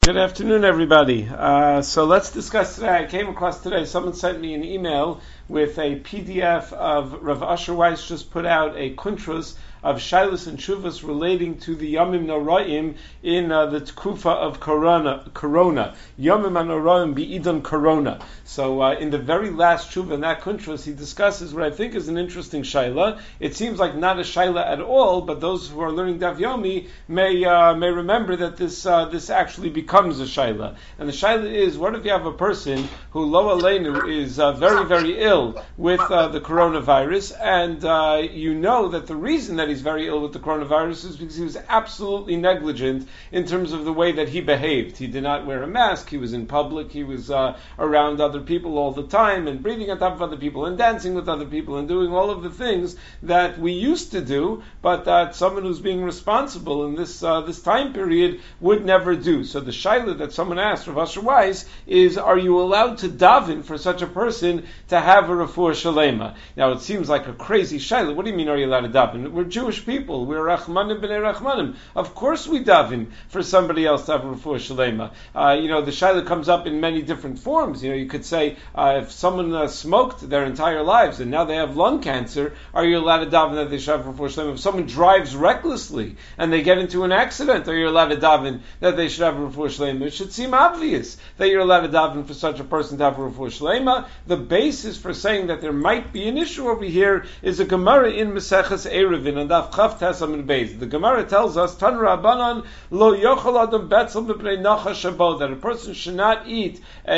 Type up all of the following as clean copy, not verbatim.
Good afternoon, everybody. So let's discuss today. I came across today, someone sent me an email with a PDF of Rav Asher Weiss just put out a kuntrus of Shailas and Shuvas relating to the Yomim Noraim in the Tkufa of Corona. Yomim Noraim Be'idon Corona. So in the very last Shuva in that kuntrus, he discusses what I think is an interesting Shaila. It seems like not a Shaila at all, but those who are learning Daf Yomi may remember that this actually becomes a Shaila. And the Shaila is, what if you have a person who, lo aleinu, is very, very ill with the coronavirus, and you know that the reason that he's very ill with the coronavirus is because he was absolutely negligent in terms of the way that he behaved. He did not wear a mask, he was in public, he was around other people all the time, and breathing on top of other people, and dancing with other people, and doing all of the things that we used to do, but that someone who's being responsible in this time period would never do. So the shaila that someone asked, Rav Asher Weiss, is, are you allowed to daven for such a person to have a refuah shalema? Now it seems like a crazy shaila. What do you mean, are you allowed to daven? We're Jewish people. We're Rachmanim b'nei Rachmanim. Of course we daven for somebody else to have a refuah shalema. The shaila comes up in many different forms. You could say, if someone smoked their entire lives and now they have lung cancer, are you allowed to daven that they should have a refuah shalema? If someone drives recklessly and they get into an accident, are you allowed to daven that they should have a refuah shalema? It should seem obvious that you're allowed to daven for such a person to have a refuah shalema. The basis for saying that there might be an issue over here is a Gemara in Maseches Eruvin on Daf Chav Tesam and Beis. The Gemara tells us, Tan Rabbanan lo yochel adam betzel b'pnei nachash shabo, that a person should not eat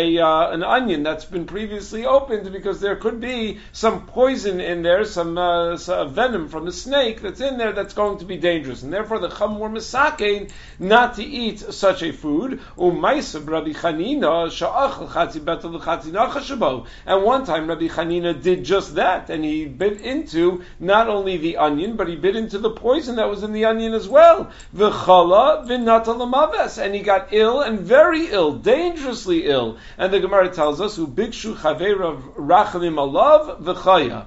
an onion that's been previously opened because there could be some poison in there, some venom from a snake that's in there that's going to be dangerous, and therefore the Chum were misakein not to eat such a food. U'maisa Rabbi Chanina sha'achal chatzi betel v'chatzi nachash shabo, and one time Rabbi Chanina did just that, and he bit into not only the onion, but he bit into the poison that was in the onion as well. V'chala v'nata l'maves, and he got ill, and very ill, dangerously ill. And the Gemara tells us, u'bikshu chaveirav rachamim alav v'chaya.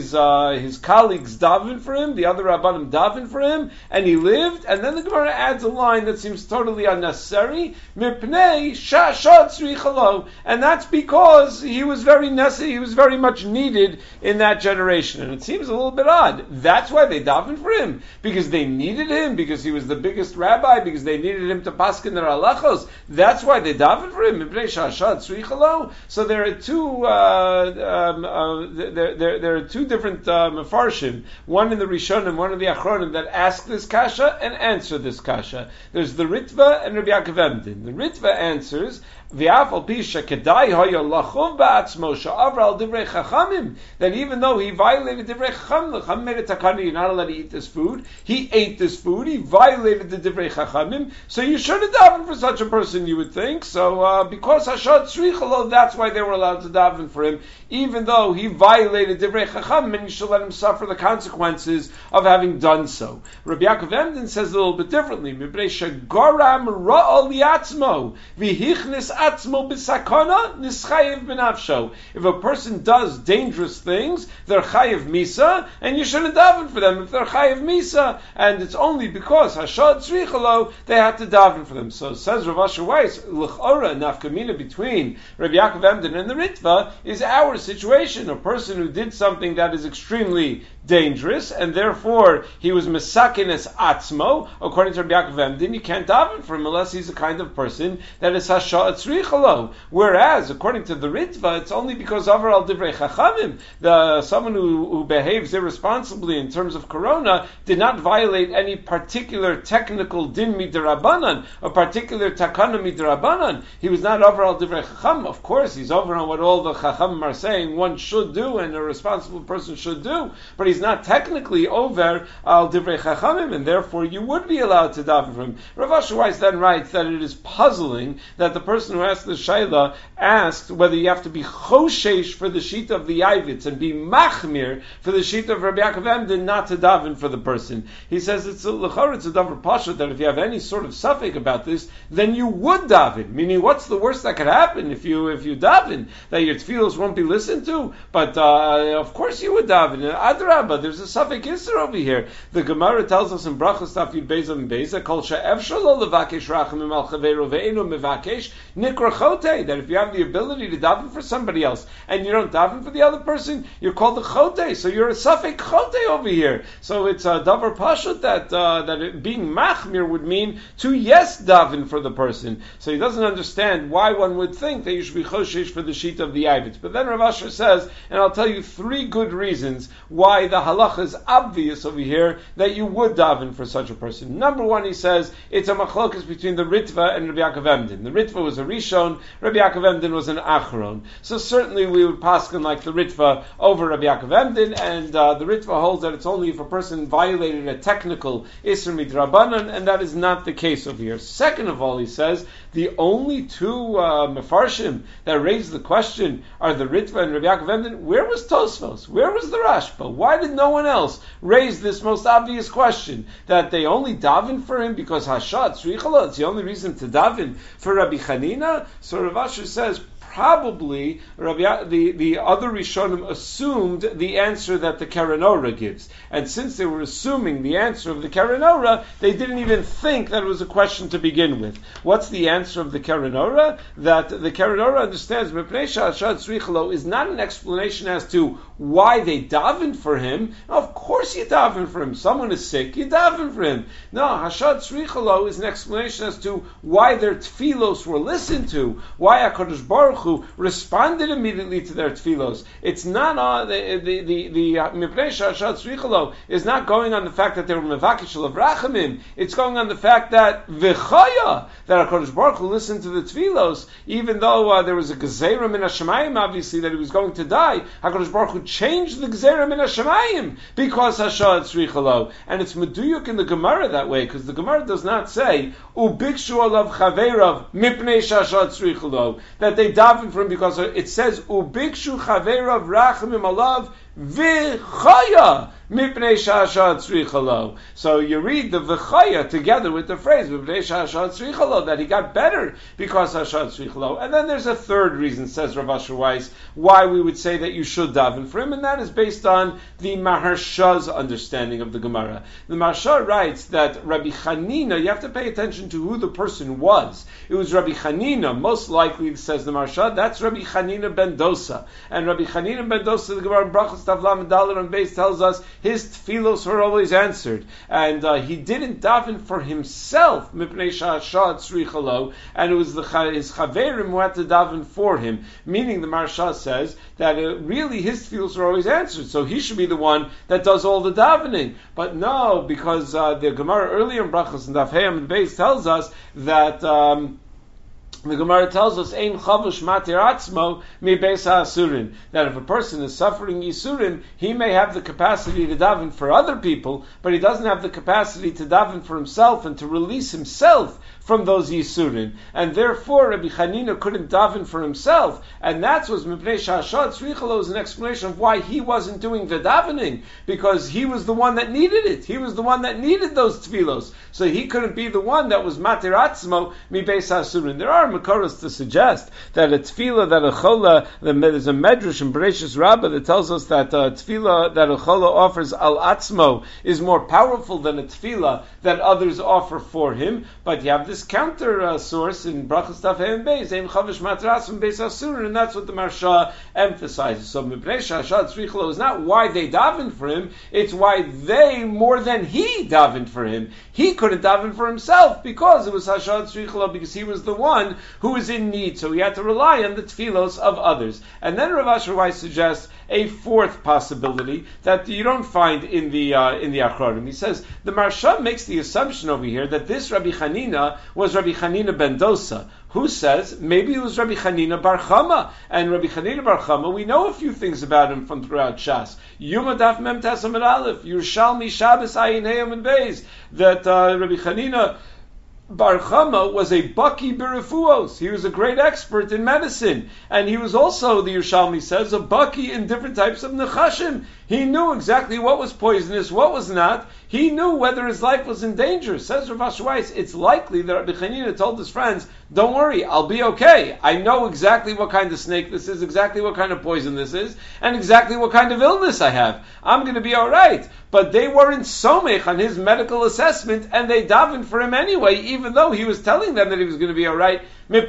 His colleagues daven for him, the other rabbanim daven for him, and he lived. And then the Gemara adds a line that seems totally unnecessary, mipnei shashad tzrichalo, and that's because he was very necessary, he was very much needed in that generation. And it seems a little bit odd. That's why they davened for him, because they needed him, because he was the biggest rabbi, because they needed him to paskin their halachos. That's why they davened for him. So there are two different mefarshim, one in the Rishonim, one in the Achronim, that ask this kasha and answer this kasha. There's the Ritva and Rabbi Yaakov Emden. The Ritva answers, that even though he violated divrei chachamim, the chacham made a takana, you're not allowed to eat this food. He ate this food. He violated the divrei chachamim. So you shouldn't daven for such a person, you would think. So because hashad tzrichalo, that's why they were allowed to daven for him, even though he violated divrei chachamim, and you should let him suffer the consequences of having done so. Rabbi Yaakov Emden says a little bit differently. Mibnei shegoram ra'al yatzmo v'hichnis atzmo b'sakana nischayev b'nafsho. If a person does dangerous things, they're chayev misa, and you shouldn't daven for them if they're chayev misa, and it's only because hashad tzrichalo they had to daven for them. So says Rav Asher Weiss, l'chora nafkamina between Rabbi Yaakov Emden and the Ritva is our situation. A person who did something that is extremely dangerous, and therefore he was mesakenes atzmo, according to Rabbi Yaakov Emden, you can't daven for him unless he's the kind of person that is hashad tzrichalo. Whereas, according to the Ritva, it's only because of al divrei chachamim, someone who behaves irresponsibly in terms of corona did not violate any particular technical din midrabanan, a particular takana midrabanan. He was not over al divrei chacham. Of course, he's over on what all the chachamim are saying one should do and a responsible person should do, but he's not technically over al divrei chachamim, and therefore you would be allowed to daven for him. Rav Asher Weiss then writes that it is puzzling that the person who asked the shaila asked whether you have to be choshesh for the sheet of the Yavitz and be machmir for the sheet of Rabbi Yaakov Emden not to daven daven for the person. He says it's a davar pasha that if you have any sort of suffix about this, then you would daven. Meaning, what's the worst that could happen if you daven that your tefillos won't be listened to? But of course you would daven. Adrabah, there's a suffix isser over here. The Gemara tells us in Brachos Daf Yud Beis Amud Beis that kol she'efshar lo levakesh rachamim al chaveru ve'eino mevakesh nikra chote, that if you have the ability to daven for somebody else and you don't daven for the other person, you're called a chote. So you're a suffix chote over here. So it's a davar pashut that it being machmir would mean to yes daven for the person. So he doesn't understand why one would think that you should be choshesh for the sheet of the Ivitz. But then Rav Asher says, and I'll tell you 3 good reasons why the halacha is obvious over here that you would daven for such a person. Number 1, he says, it's a machlokas between the Ritva and Rabbi Yaakov Emden. The Ritva was a Rishon, Rabbi Yaakov Emden was an Acharon. So certainly we would paskin like the Ritva over Rabbi Yaakov Emden, and the Ritva holds that it's only if a person violated a technical Isser Midrabanan, and that is not the case over here. Second of all, he says, the only 2 Mefarshim that raised the question are the Ritva and Rabbi Yaakov Emden. Where was Tosfos? Where was the Rashba? Why did no one else raise this most obvious question? That they only daven for him because Hashat, Tzrichalo, it's the only reason to daven for Rabbi Chanina? So Rav Asher says, probably the other Rishonim assumed the answer that the Keren Orah gives. And since they were assuming the answer of the Keren Orah, they didn't even think that it was a question to begin with. What's the answer of the Keren Orah? That the Keren Orah understands Mipnei Sha'ashad Tzrichalo is not an explanation as to why they daven for him. Of course you daven for him. Someone is sick, you daven for him. No, Hashad Tzrichalo is an explanation as to why their tefillos were listened to, why HaKadosh Baruch Hu responded immediately to their tefillos. It's not the Mipnei Sha'ashad Tzrichalo is not going on the fact that they were mevakesh of rachamim. It's going on the fact that v'chaya, that HaKadosh Baruch Hu listened to the tefillos, even though there was a gezerah min hashamayim, obviously, that he was going to die. HaKadosh Baruch Hu changed the gezerah min hashamayim because Hashad Tzrichalo. And it's meduyuk in the Gemara that way, because the Gemara does not say ubikshu alav chaverav mipnei Sha'ashad Tzrichalo, that they daven for him because it says ubikshu chaverav rachamim alav v'chaya mipnei Sha'ashad Tzrichalo. So you read the v'chaya together with the phrase mipnei Sha'ashad Tzrichalo, that he got better because Hashad Tzrichalo. And then there's a third reason, says Rav Asher Weiss, why we would say that you should daven for him, and that is based on the Maharsha's understanding of the Gemara. The Maharsha writes that Rabbi Chanina, you have to pay attention to who the person was. It was Rabbi Chanina, most likely, says the Maharsha, that's Rabbi Chanina ben Dosa. And Rabbi Chanina ben Dosa, the Gemara in Brachos Daf Lamed Dalet on Beis tells us his tefillos were always answered, and he didn't daven for himself, mipnei Sha'ashad Tzrichalo, and it was his chaverim who had to daven for him. Meaning, the Maharsha says that really his tefillos were always answered, so he should be the one that does all the davening. But no, because the Gemara earlier in Brachos and Daf Hey Amud Beis tells us that. The Gemara tells us, "Ein chavush matir atzmo mi beis ha'asurin," that if a person is suffering yisurin, he may have the capacity to daven for other people, but he doesn't have the capacity to daven for himself and to release himself from those yisurin. And therefore, Rabbi Chanina couldn't daven for himself, and that's what Mipnei Sha'ashad Tzrichalo is an explanation of why he wasn't doing the davening, because he was the one that needed it. He was the one that needed those tefillos, so he couldn't be the one that was matir atzmo mi beis ha'asurin. There are Makoros to suggest that a tefillah that a chola, there's a medrash in Bereshis Rabbah that tells us that a tefillah that a chola offers al atzmo is more powerful than a tefillah that others offer for him. But you have this counter source in Brachos Daf Hey Amud Beis, Ein Chavish Matras from Beis Hasurin, and that's what the Maharsha emphasizes. So Mipnei Sha'ashad Tzrichalo is not why they davened for him; it's why they more than he davened for him. He couldn't daven for himself because it was Hashad Tzrichalo, because he was the one who was in need, so he had to rely on the tefillos of others. And then Rav Asher Weiss suggests a fourth possibility that you don't find in the Achronim. He says the Maharsha makes the assumption over here that this Rabbi Chanina was Rabbi Chanina ben Dosa, who says maybe it was Rabbi Chanina bar Chama. And Rabbi Chanina bar Chama, we know a few things about him from throughout Shas. Yuma Daf Mem Tes Amud Aleph, Yerushalmi Shabbos Ayin Hey Amud Beis, that Rabbi Chanina Bar Chama was a baki b'refuos. He was a great expert in medicine, and he was also, the Yerushalmi says, a baki in different types of nechashim. He knew exactly what was poisonous, what was not. He knew whether his life was in danger. Says Rav Asher Weiss, it's likely that Rabbi Chanina told his friends, don't worry, I'll be okay. I know exactly what kind of snake this is, exactly what kind of poison this is, and exactly what kind of illness I have. I'm going to be alright. But they weren't somech on his medical assessment, and they davened for him anyway, even though he was telling them that he was going to be alright. But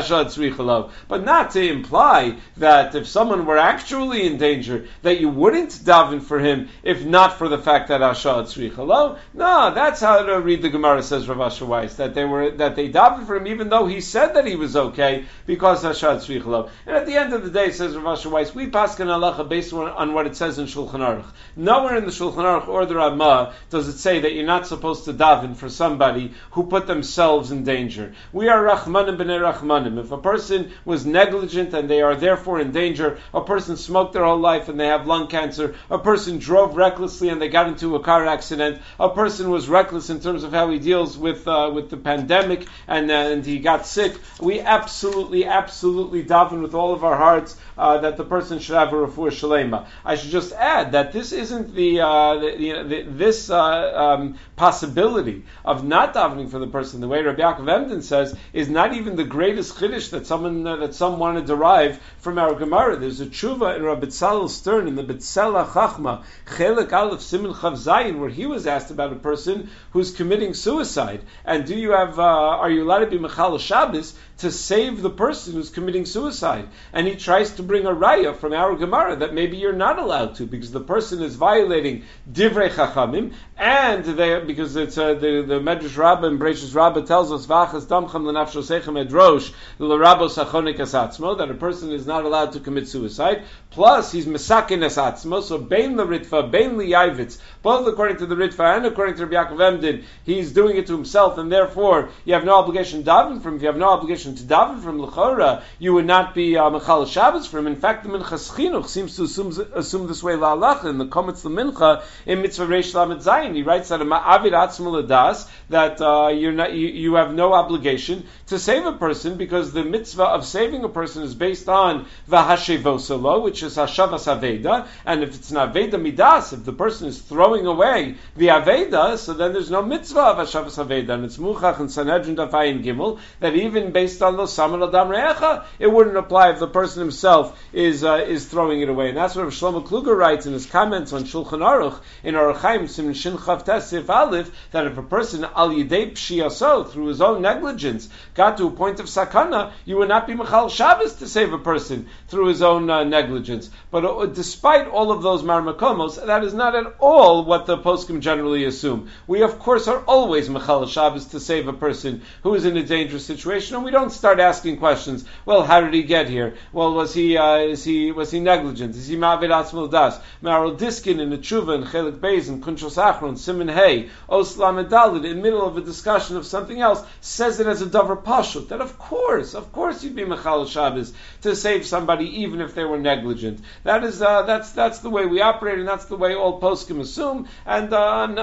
not to imply that if someone were actually in danger, that you wouldn't daven for him, if not for the fact that Ashad Tzrichalo. No, that's how to read the Gemara, says Rav Asher Weiss, that they davened for him even though he said that he was okay, because Ashad Tzrichalo. And at the end of the day, says Rav Asher Weiss, we paskin halacha based on what it says in Shulchan Aruch. Nowhere in the Shulchan Aruch or the Ramah does it say that you're not supposed to daven for somebody who put themselves in danger. We are Rachmanim b'nei Rachmanim. If a person was negligent and they are therefore in danger, a person smoked their whole life and they have lung cancer, a person drove recklessly and they got into a car accident, a person was reckless in terms of how he deals with the pandemic and he got sick, we absolutely daven with all of our hearts that the person should have a refuah shalema. I should just add that this isn't this possibility of not davening for the person, the way Rabbi Yaakov Emden says, is not even the greatest chiddush that some want to derive from our Gemara. There's a tshuva in Rabbi Tzalel Stern in the B'Tzela Chachma Chelek Aleph Siman Chav Zayin, where he was asked about a person who's committing suicide, and are you allowed to be Mechal Shabbos to save the person who's committing suicide? And he tries to bring a raya from our Gemara that maybe you're not allowed to, because the person is violating Divrei Chachamim, and because it's the Medrash Rabbah and Bereishis Rabbah tells us V'achas damchem l'nafsho sechem edrosh l'rabos hachonik asatzmo, that a person is not allowed to commit suicide. Plus, he's mesakin asatzmo, so bein l'ritva, bein l'yayvitz, both according to the Ritva and according to Rabbi Yaakov Emden, he's doing it to himself, and therefore you have no obligation to daven from him. If you have no obligation to daven from l'chora, you would not be mechal Shabbos for him. In fact, the Minchas Chinuch seems to assume this way la'alacha in the Kometz l'Mincha in Mitzvah Reish Lamed Zayin. He writes that a ma'avid atzmo l'das, that you have no obligation to save a person, because the mitzvah of saving a person is based on v'hashevosalo, which is hashavas aveda, and if it's an aveda midas, if the person is throwing away the aveda, so then there's no mitzvah of hashavas aveda, and it's muchach and Sanhedrin Dafayin Gimel that even based on the saman adam re'echa, it wouldn't apply if the person himself is throwing it away. And that's what Shlomo Kluger writes in his comments on Shulchan Aruch in Orach Chaim Siman Shin Chav Tes Sif Aleph, that if a person al yidei pshiyaso, through his own negligence, got to a point of sakana, you would not be mechal Shabbos to save a person through his own negligence. But despite all of those marmakomos, that is not at all what the poskim generally assume. We of course are always mechal Shabbos to save a person who is in a dangerous situation, and we don't start asking questions. Well, how did he get here? Well, was he negligent? Is he ma'avid atzmul das? Me'arol Diskin in the Tshuva and Chelik Beis and Kunshos Achron Siman Hey Os Lamed Daled, in the middle of a discussion of something else, says it as a davar pashut, that of course you'd be mechal Shabbos to save somebody even if they were negligent. That is that's the way we operate, and that's the way all poskim assume. And on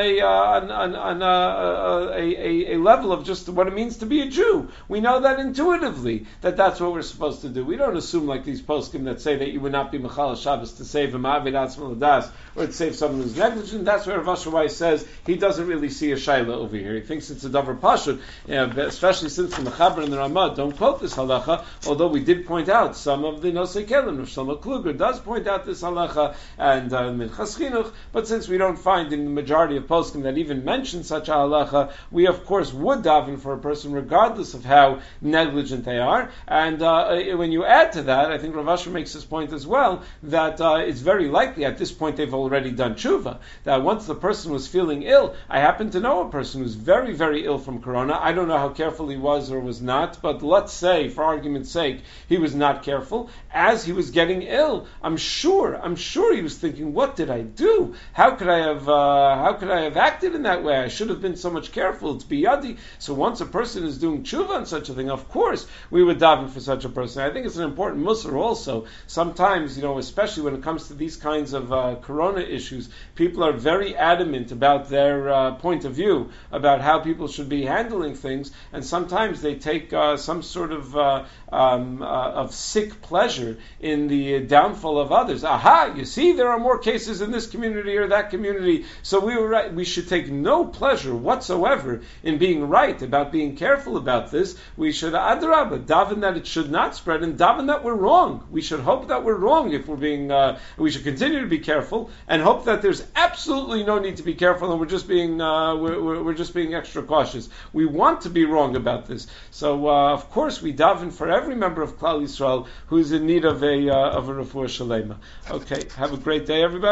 a level of just what it means to be a Jew, we know that intuitively that's what we're supposed to do. We don't assume like these poskim that say that you would not be mechal Shabbos to save a ma'avid atzmul das, or to save someone who's negligent. That's where Rav Asher Weiss says he doesn't really see a shaila over here. He thinks it's a davar pashut, especially since the Mechaber and the Ramah don't quote this halacha, although we did point out some of the Nosei Kelim. Rav Shlomo Kluger does point out this halacha, and Minchas Chinuch, but since we don't find in the majority of poskim that even mention such a halacha, we of course would daven for a person regardless of how negligent they are. And when you add to that, I think Rav Asher makes this point as well, that it's very likely at this point they've already done tshuva, that once the person was feeling ill, I happen to know a person who's very, very ill from corona. I don't know how careful he was or was not, but let's say, for argument's sake, he was not careful. As he was getting ill, I'm sure he was thinking, what did I do? How could I have acted in that way? I should have been so much careful. It's biyadi. So once a person is doing tshuva on such a a thing, of course we would daven for such a person. I think it's an important musar also. Sometimes, especially when it comes to these kinds of corona issues, people are very adamant about their point of view about how people should be handling things, and sometimes they take some sort of sick pleasure in the downfall of others. Aha, you see, there are more cases in this community or that community, so we were right. We should take no pleasure whatsoever in being right, about being careful about this. We should adrabah, daven that it should not spread, and daven that we're wrong. We should hope that we're wrong if we're being, we should continue to be careful, and hope that there's absolutely no need to be careful, and we're just being extra cautious. We want to be wrong about this. So, of course, we daven for every member of Klal Yisrael who's in need of a refuah shalema. Okay, have a great day, everybody.